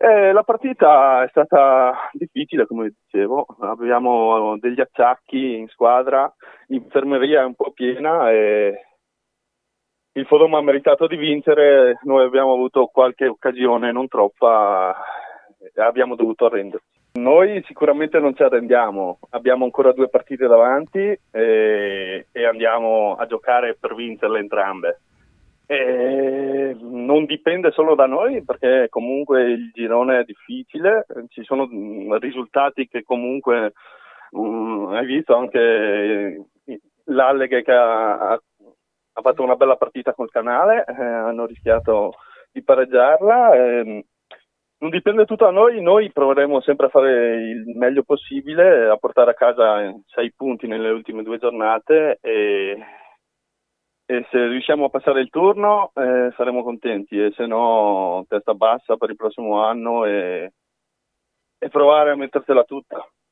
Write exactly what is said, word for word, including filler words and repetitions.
Eh, la partita è stata difficile, come dicevo, abbiamo degli acciacchi in squadra, l'infermeria è un po' piena e il Fodoma ha meritato di vincere, noi abbiamo avuto qualche occasione, non troppa, e abbiamo dovuto arrenderci. Noi sicuramente non ci arrendiamo, abbiamo ancora due partite davanti e, e andiamo a giocare per vincerle entrambe. E non dipende solo da noi perché comunque il girone è difficile, ci sono mh, risultati che comunque mh, hai visto anche eh, l'Alleghe che ha, ha fatto una bella partita col Canale, eh, hanno rischiato di pareggiarla. E, non dipende tutto da noi, noi proveremo sempre a fare il meglio possibile, a portare a casa sei punti nelle ultime due giornate e e se riusciamo a passare il turno eh, saremo contenti e se no testa bassa per il prossimo anno e, e provare a mettertela tutta.